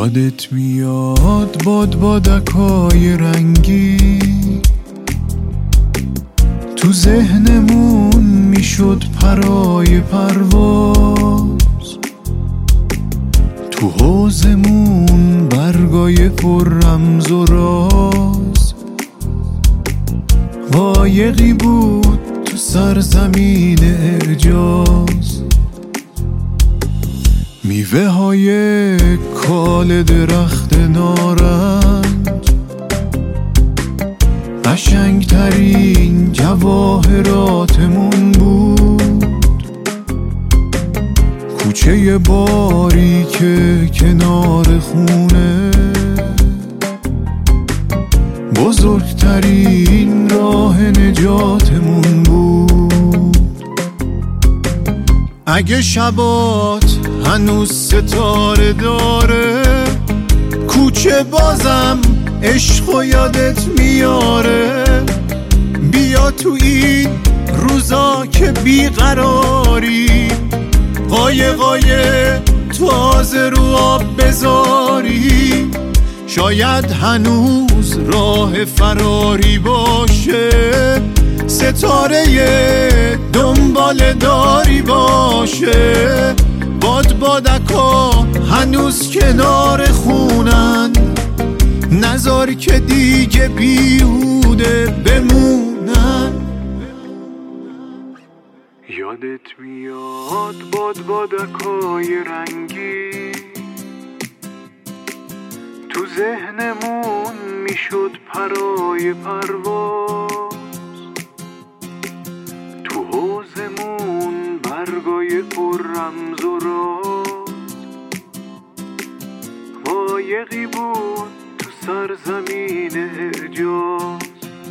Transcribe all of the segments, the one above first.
یادت میاد بادبادکای رنگی تو ذهنمون میشد پرای پرواز، تو حوضمون برگای پر رمز و راز، قایقی بود تو سرزمین اعجاز، میوه های کال درخت نارنج، قشنگترین جواهراتمون بود، کوچه باریک کنار خونه، بزرگترین راه نجاتمون بود. اگه شبات هنوز ستاره داره، کوچه بازم عشق و یادت میاره، بیا تو این روزا که بیقراری، قایقای تازه رو آب بذاری، شاید هنوز راه فراری باشه، ستاره دنبال داری باشه، بادبادکا هنوز کنار خونن، نذار که دیگه بیهوده بمونن. یادت میاد بادبادکای رنگی تو ذهنمون میشد پرای پرواز، تو حوضمون برگای پر رمز و راز، قایقی بود تو سرزمین اعجاز.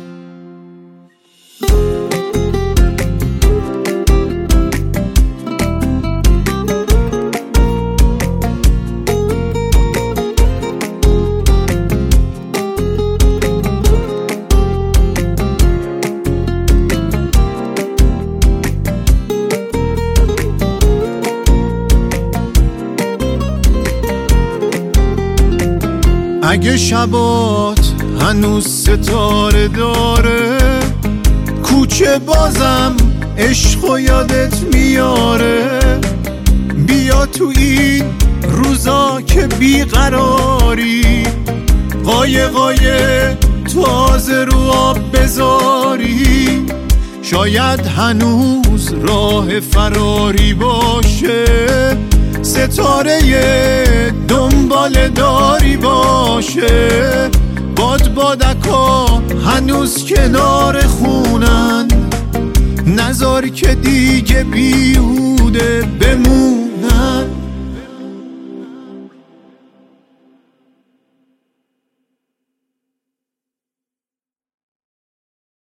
اگه شبات هنوز ستاره داره، کوچه بازم عشق و یادت میاره، بیا تو این روزا که بیقراری، قایقای تازه رو آب بذاری، شاید هنوز راه فراری باشه، ستاره دنبال داری باشه، بادبادکا هنوز کنار خونن، نذار که دیگه بیهوده بمون.